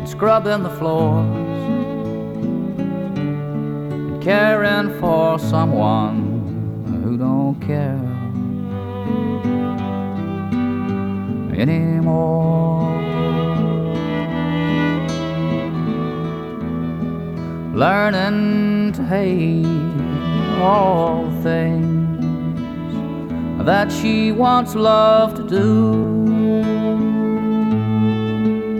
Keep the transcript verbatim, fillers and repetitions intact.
scrubbing the floors, and caring for someone who don't care anymore. Learning to hate all the things that she once loved to do.